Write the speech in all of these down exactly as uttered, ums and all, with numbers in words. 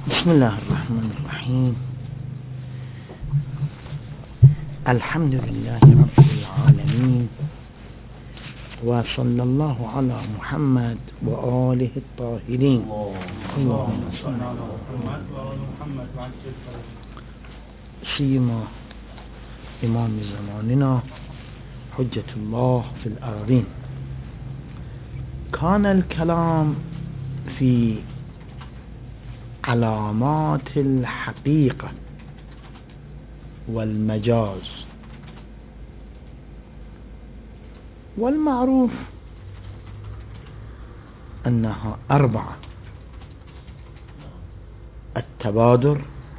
بسم الله الرحمن الرحيم. الحمد لله رب العالمين، وصلى الله على محمد وآله الطاهرين. اللهم صل على محمد سيما إمام زماننا حجة الله في الأرضين. كان الكلام في علامات الحقيقة والمجاز، والمعروف أنها أربعة: التبادر،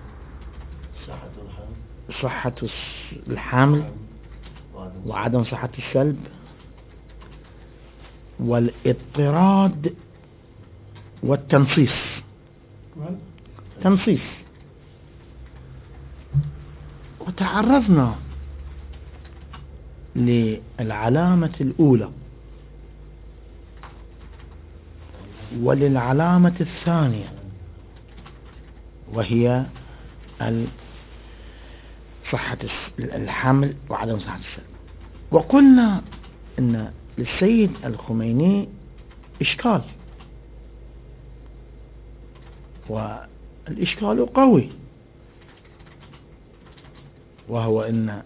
صحة الحمل وعدم صحة السلب، والاضطراد، والتنصيص. تنصيص. وتعرضنا للعلامة الأولى وللعلامة الثانية، وهي صحة الحمل وعدم صحة السلب. وقلنا إن للسيد الخميني إشكال، والإشكال قوي، وهو أن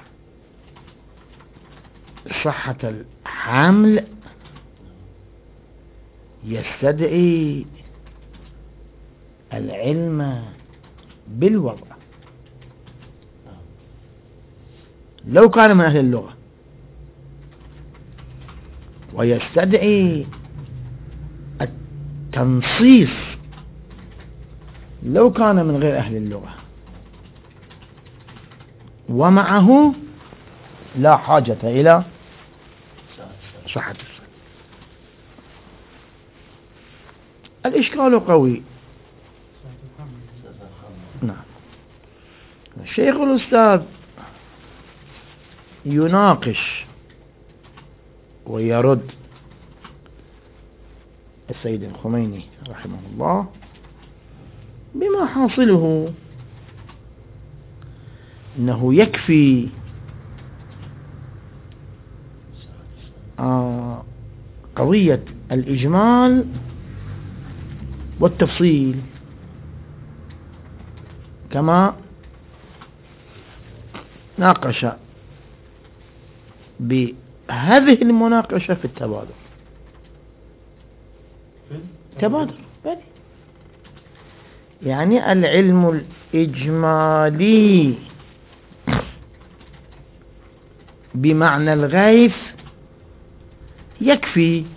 صحة الحمل يستدعي العلم بالوضع. لو كان من أهل اللغة، ويستدعي التنصيص لو كان من غير أهل اللغة، ومعه لا حاجة إلى صحة السلب. الإشكال قوي. نعم. الشيخ الأستاذ يناقش ويرد السيد الخميني رحمه الله بما حاصله أنه يكفي آه قضية الإجمال والتفصيل، كما ناقش بهذه المناقشة في التبادر. تبادر بل يعني العلم الإجمالي بمعنى الغيث يكفي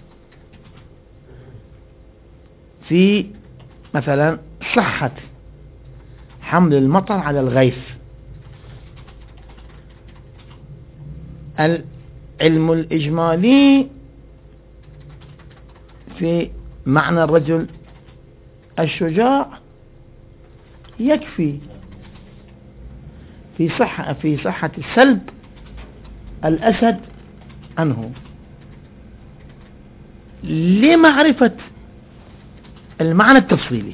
في مثلا صحة حمل المطر على الغيث. العلم الإجمالي في معنى الرجل الشجاع يكفي في صحة في صحة السلب الأسد عنه، لمعرفة المعنى التفصيلي.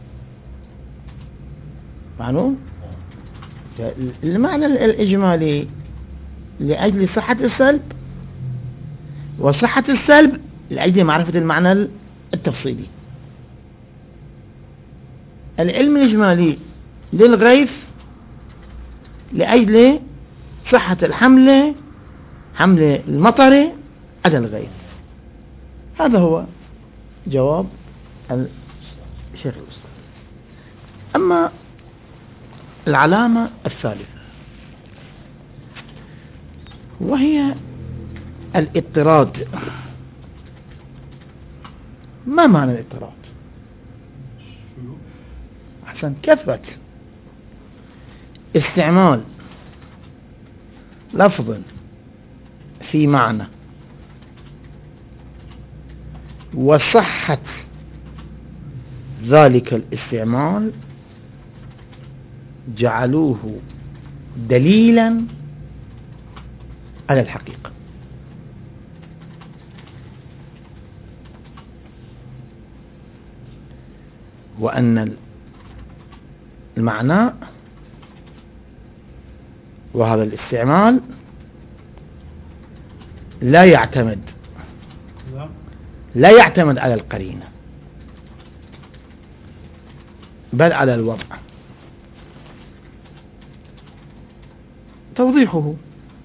معلوم؟ المعنى الإجمالي لأجل صحة السلب، وصحة السلب لأجل معرفة المعنى التفصيلي. العلم الإجمالي للغيث لأجل صحة الحمل، حمل المطر على الغيث. هذا هو جواب الشيخ الأستاذ. أما العلامة الثالثة وهي الاضطراد. ما معنى الاضطراد؟ أحسن. كثرة استعمال لفظ في معنى وصحة ذلك الاستعمال جعلوه دليلا على الحقيقة. وأن المعنى وهذا الاستعمال لا يعتمد لا يعتمد على القرينة بل على الوضع. توضيحه: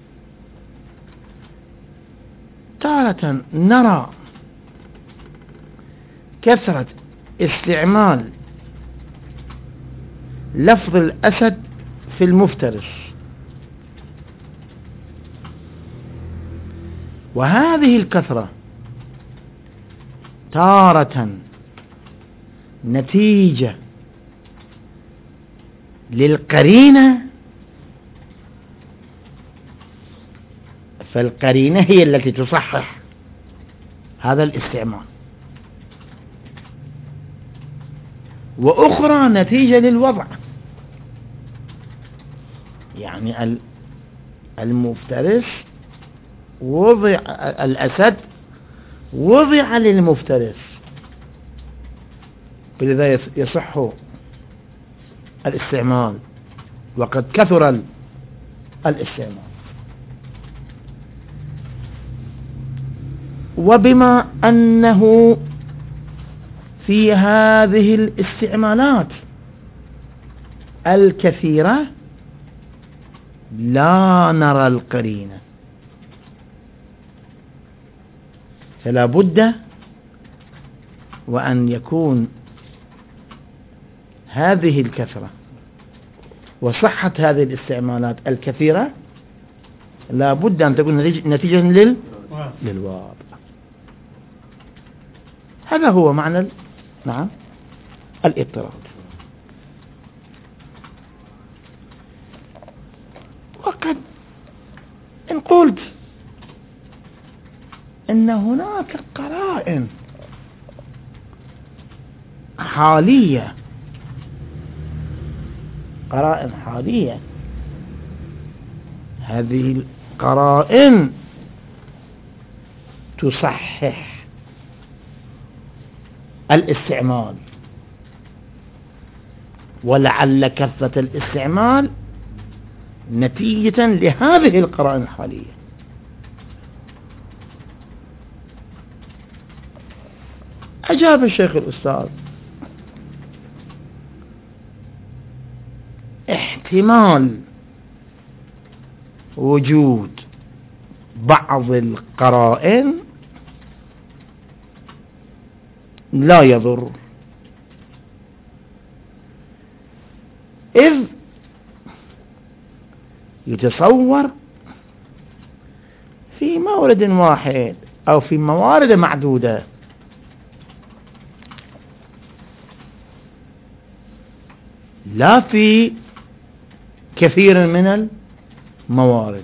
تارة نرى كثرة استعمال لفظ الأسد في المفترس، وهذه الكثرة تارة نتيجة للقرينة، فالقرينة هي التي تصحح هذا الاستعمال، وأخرى نتيجة للوضع، يعني المفترس وضع، الأسد وضع للمفترس، بلذا يصح الاستعمال وقد كثر الاستعمال. وبما أنه في هذه الاستعمالات الكثيرة لا نرى القرينة، فلا بد وأن يكون هذه الكثرة وصحة هذه الاستعمالات الكثيرة لا بد أن تكون نتيجة لل... للواضع. هذا هو معنى ال... نعم الاضطراد. وقد إن قلت إن هناك قرائن حالية قرائن حالية هذه القرائن تصحح الاستعمال، ولعل كثرة الاستعمال نتيجة لهذه القرائن الحالية. أجاب الشيخ الأستاذ: احتمال وجود بعض القرائن لا يضر، إذ يتصور في مورد واحد أو في موارد معدودة لا في كثير من الموارد.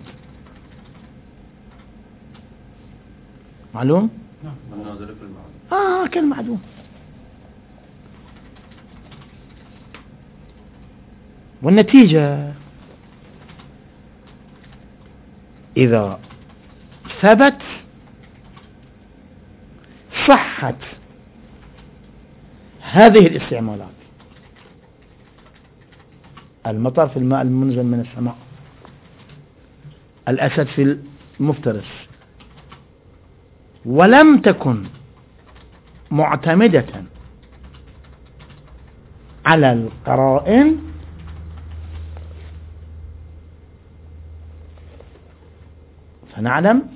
معلوم؟ آه كان معلوم. والنتيجة إذا ثبت صحة هذه الاستعمالات، المطر في الماء المنزل من السماء، الأسد في المفترس، ولم تكن معتمدة على القرائن، فنعلم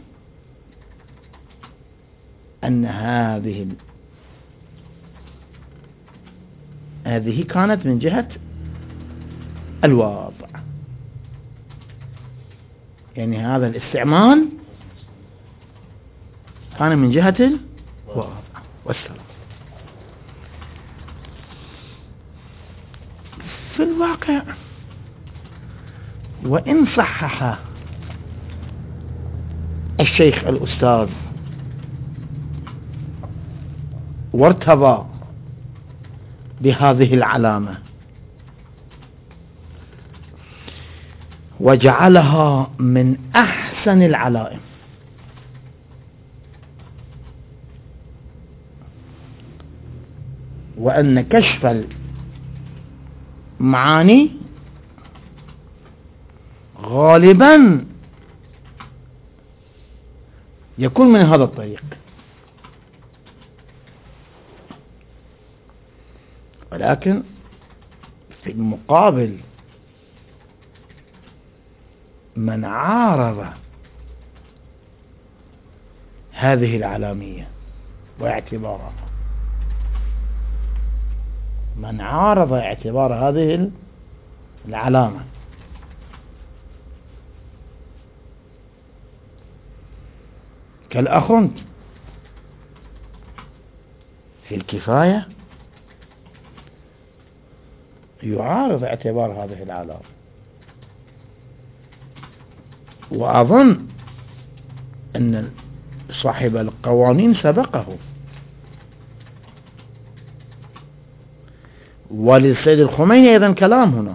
أن هذه هذه كانت من جهة الواضع، يعني هذا الاستعمال كان من جهة الواضع والسلام. في الواقع وإن صحح الشيخ الأستاذ وارتضى بهذه العلامة وجعلها من أحسن العلائم، وأن كشف معاني غالبا يكون من هذا الطريق، ولكن في المقابل من عارض هذه العلامية واعتبارها، من عارض اعتبار هذه العلامة كالأخند في الكفاية يعارض اعتبار هذه العلامة، وأظن أن صاحب القوانين سبقه، وللسيد الخميني أيضا كلام هنا،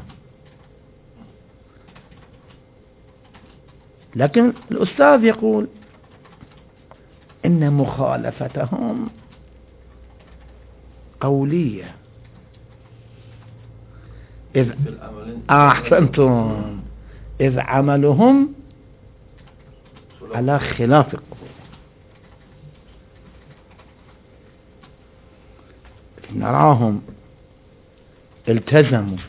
لكن الأستاذ يقول إن مخالفتهم قولية، إذ أحسنتم إذ عملهم على خلاف القول. نراهم التزموا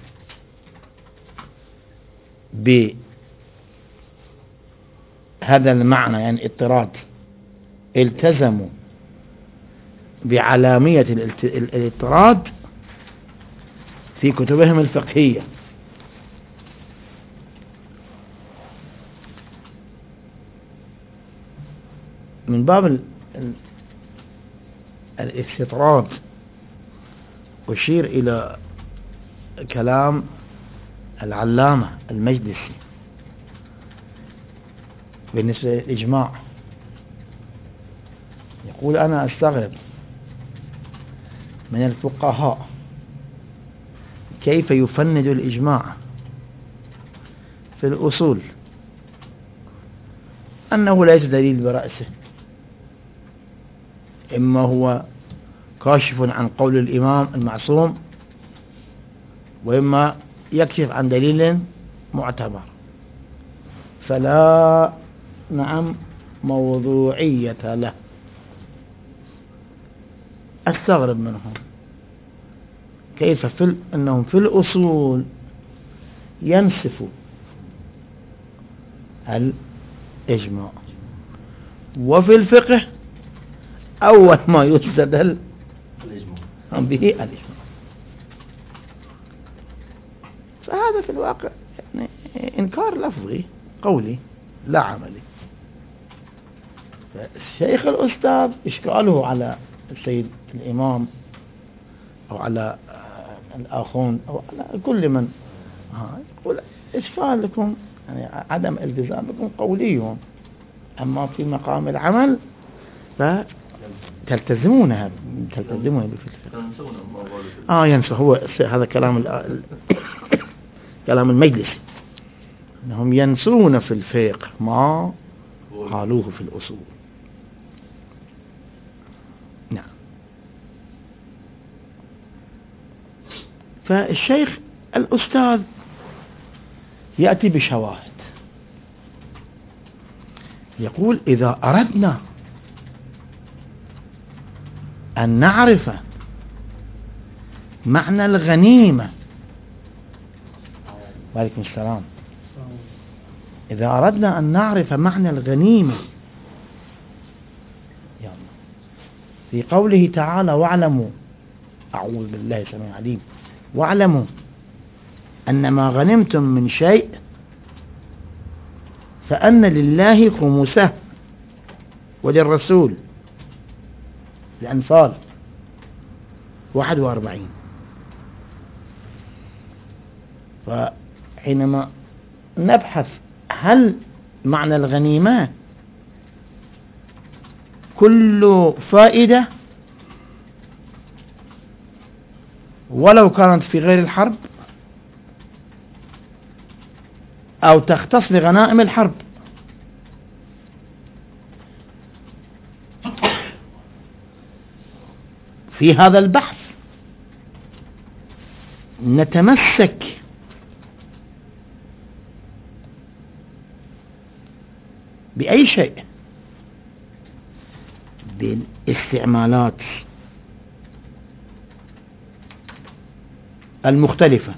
بهذا المعنى، يعني اضطراد، التزموا بعلامية الاضطراد في كتبهم الفقهية، من باب الاستطراد أشير إلى كلام العلامة المجلسي بالنسبة للإجماع، يقول أنا أستغرب من الفقهاء كيف يفند الإجماع في الأصول أنه ليس دليل برأسه، إما هو كاشف عن قول الإمام المعصوم، وإما يكشف عن دليل معتبر، فلا نعم موضوعية له. أستغرب منهم كيف في أنهم في الأصول ينسفوا الإجماع، وفي الفقه أول ما يستدل به الإجماع. فهذا في الواقع يعني إنكار لفظي قولي لا عملي. الشيخ الأستاذ إشكاله على السيد الإمام أو على الآخون أو على كل من يقول إشكالكم يعني عدم التزامكم قوليهم، أما في مقام العمل فتلتزمونها تلتزمونها بالفقه. آه ينسى هو هذا كلام ال كلام المجلس، أنهم ينسون في الفقه ما قالوه في الأصول. نعم. فالشيخ الأستاذ يأتي بشواهد، يقول إذا أردنا أن نعرف معنى الغنيمة، وعليكم السلام، إذا أردنا أن نعرف معنى الغنيمة في قوله تعالى واعلموا، أعوذ بالله السميع العليم، واعلموا أن ما غنمتم من شيء فأن لله خمسه وللرسول، الأنفال واحد وأربعين. فحينما نبحث هل معنى الغنيمة كل فائدة ولو كانت في غير الحرب أو تختص بغنائم الحرب، في هذا البحث نتمسك بأي شيء بالاستعمالات المختلفة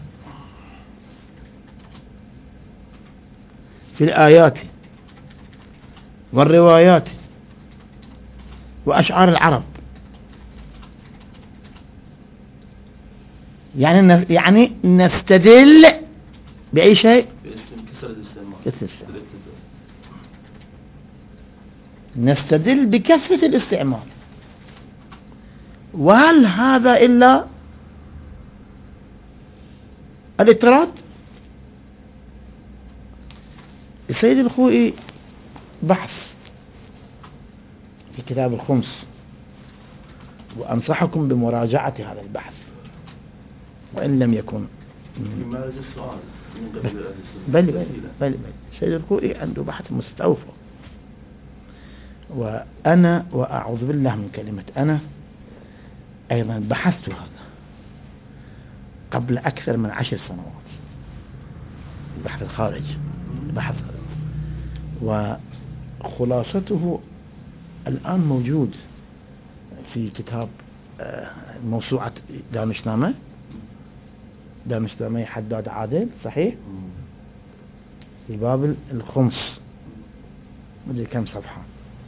في الآيات والروايات وأشعار العرب، يعني يعني نستدل بأي شيء نستدل بكثرة الاستعمال. وهل هذا إلا الاضطراد؟ السيد الخوئي بحث في كتاب الخمس، وأنصحكم بمراجعة هذا البحث وإن لم يكن بل بل بل بل السيد الخوئي عنده بحث مستوفى. وأنا وأعوذ بالله من كلمة أنا أيضا بحثت هذا قبل أكثر من عشر سنوات، البحث الخارج البحث، وخلاصته الآن موجود في كتاب موسوعة دانشنامة دانشنامة حداد عادل، صحيح، في باب الخمس، مدري كم صفحة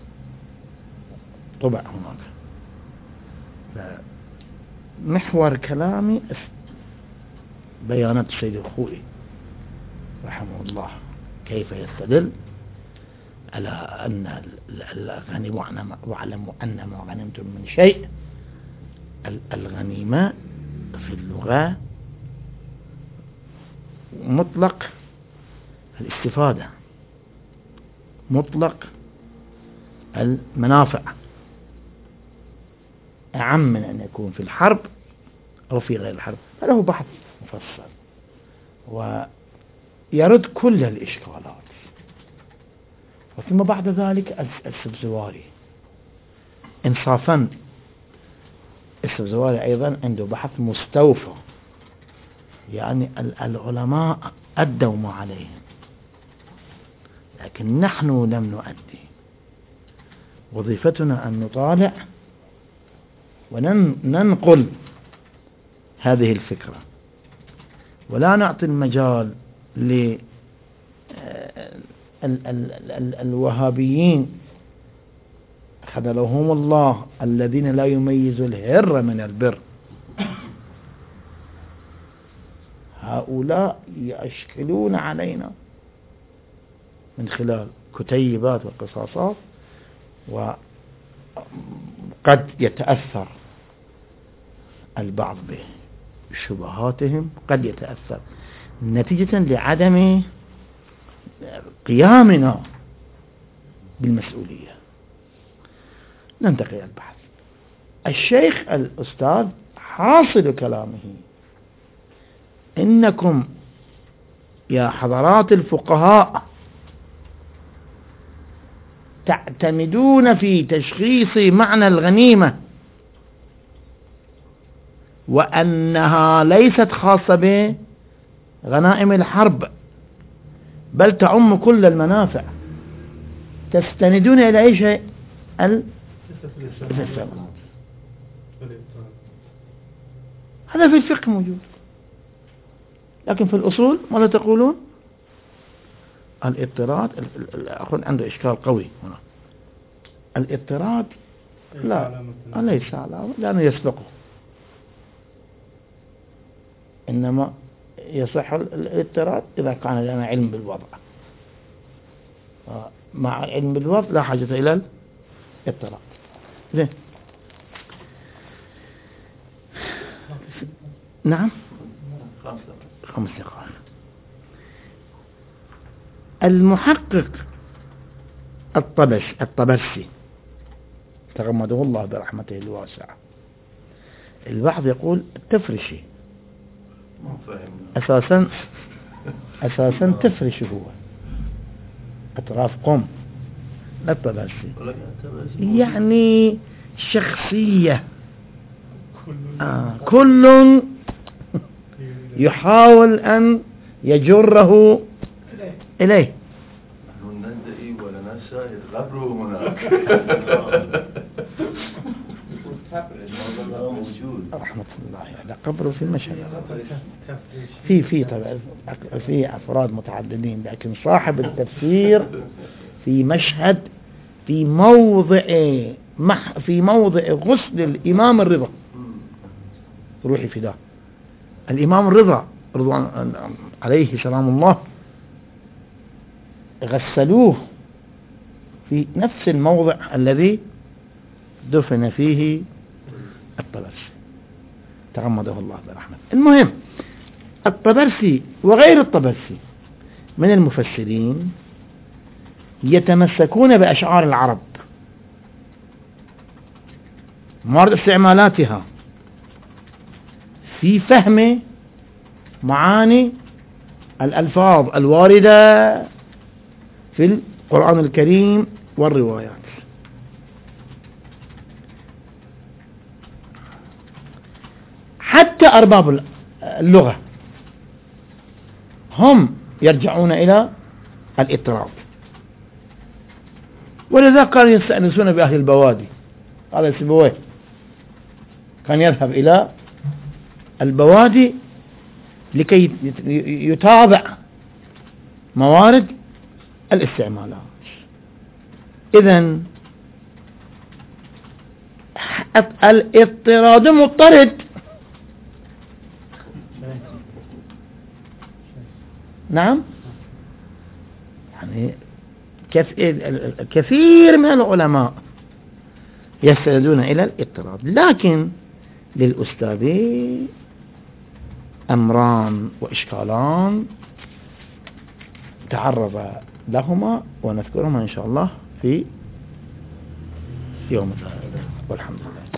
طبع هناك. محور كلامي بيانات السيد الخوئي رحمه الله، كيف يستدل على أن الغنيمة، واعلموا أن ما غنمتم من شيء. الغنيمة في اللغة مطلق الاستفادة، مطلق المنافع، أعم من أن يكون في الحرب أو في غير الحرب. فله بحث مفصل ويرد كل الإشكالات. وثم بعد ذلك السبزواري إنصافا، السبزواري أيضا عنده بحث مستوفى، يعني العلماء أدوا ما عليهم، لكن نحن لم نؤدي. وظيفتنا أن نطالع وننقل هذه الفكرة، ولا نعطي المجال للوهابيين خذلهم الله الذين لا يميزوا الهر من البر. هؤلاء يشكلون علينا من خلال كتيبات وقصاصات، وقد يتأثر البعض بشبهاتهم، قد يتأثر نتيجة لعدم قيامنا بالمسؤولية. ننتقل البحث. الشيخ الأستاذ حاصل كلامه: إنكم يا حضرات الفقهاء تعتمدون في تشخيص معنى الغنيمة وأنها ليست خاصة بغنائم الحرب، بل تعم كل المنافع. تستندون إلى أي شيء؟ الاستثمار. هذا في الفقه موجود، لكن في الأصول ماذا تقولون؟ الاضطراد. الأخوان عنده إشكال قوي هنا. الاضطراد لا ليس علامة، لأنه يسبقه، إنما يصح الاضطراد إذا كان لنا علم بالوضع. مع علم بالوضع لا حاجة إلى الاضطراد. زين. نعم، خمس دقائق. المحقق الطبش الطبرسي تغمده الله برحمته الواسعة، البعض يقول التفرشي أساسا أساسا تفرش هو أطراف قم، لا الطبرسي يعني شخصية آه كل يحاول أن يجره إليه. نحن ندعي ولا ننسى قبره هناك. رحمة الله على قبره في المشهد. في في طبعا في أفراد متعددين، لكن صاحب التفسير في مشهد في موضع مح في موضع غسل الإمام الرضا، روحي فداه. الإمام الرضا رضوان عليه سلام الله غسلوه في نفس الموضع الذي دفن فيه الطبرسي تغمده الله برحمته. المهم الطبرسي وغير الطبرسي من المفسرين يتمسكون بأشعار العرب، موارد استعمالاتها في فهم معاني الألفاظ الواردة في القرآن الكريم والروايات. حتى أرباب اللغة هم يرجعون إلى الاضطراب، ولذا كانوا يستأنسون بأهل البوادي. هذا سيبويه كان يذهب إلى البوادي لكي يتابع موارد الاستعمالات. إذن الاضطراد مضطرد، نعم، يعني كثير من العلماء يستندون إلى الاضطراد، لكن للأستاذ أمران وإشكالان تعرض لهما ونذكرهما إن شاء الله في يوم الثالث، والحمد لله.